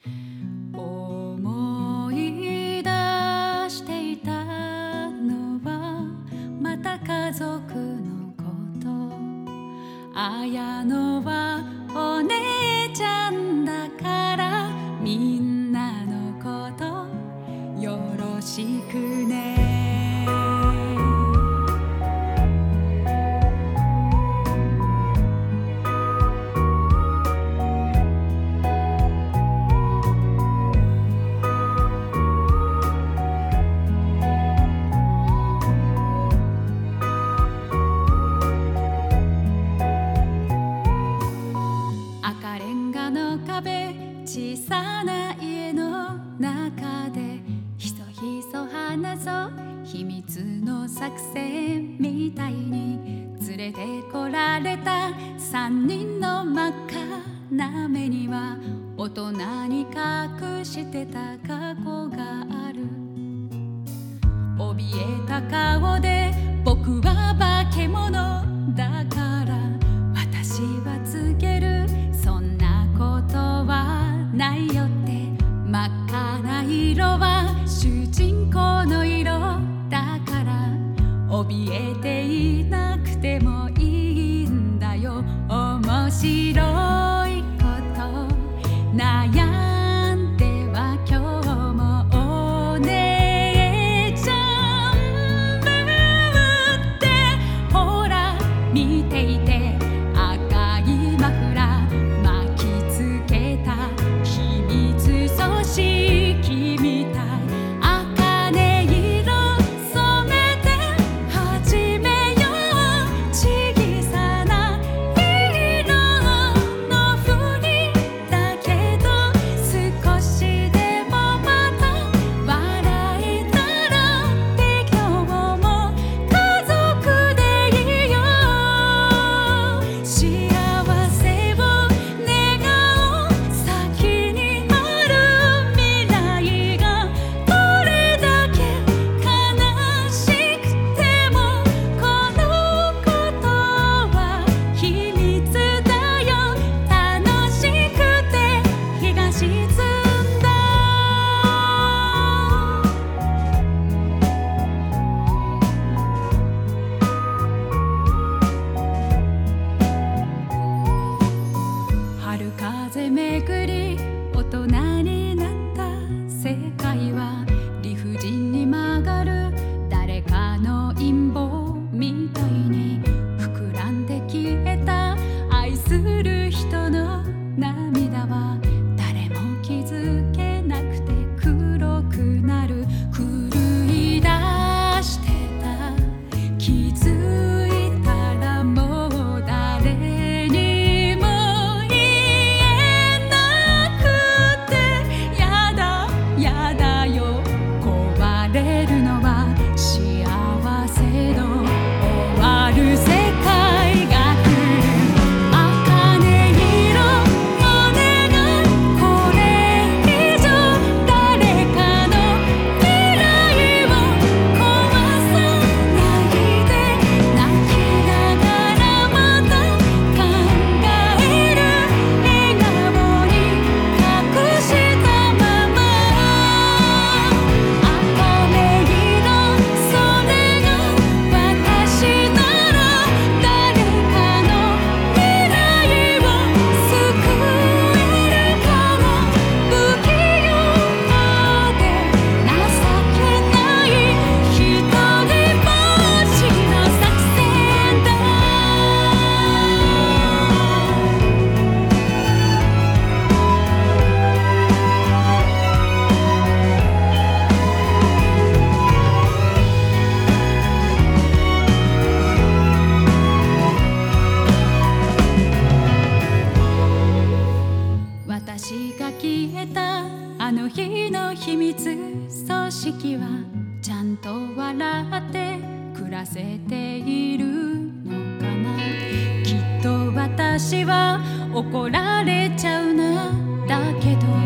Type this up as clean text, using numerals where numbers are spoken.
思い出していたのはまた家族のこと。綾乃はお姉ちゃんだからみんなのことよろしくね。赤レンガの壁、小さな家の中でひそひそ話そう秘密の作戦みたいに連れてこられた三人の真っ赤な目には大人に隠してた過去がある。怯えた顔で僕は化け物だから私は告げる、そんなことはないよって。真っ赤な色は主人公の色だから怯えていなくてもいいんだよ。面白いこと悩んでは今日もお姉ちゃんぶってほら見ていて、赤いマフラー巻きつけた秘密組織みたい。茜色染めて始めよう、小さな色のふりだけど少しでもまた笑えたらって今日も家族でいよう。幸せを願おう、先にある未来がどれだけ悲しくてもこのことは秘密だよ。楽しくて日が沈んだ。春風めぐり大人になった世界は理不尽に曲がる誰かの陰謀みたいに膨らんで消えた愛する人の涙は誰も気づけなくて黒くなる。狂い出してた気づいたらもう誰にも言えなくてやだやだよ。壊れるのは幸せの終わる世界が来る。茜色お願い、これ以上誰かの未来を壊さないで。泣きながらまた考える笑顔に隠したまま。茜色それが私なら誰かの未来を救えるかな。不器用で情けないひとりぼっちの作戦だ。私が消えたあの日の秘密組織はちゃんと笑って暮らせているのかな。きっと私は怒られちゃうな。だけど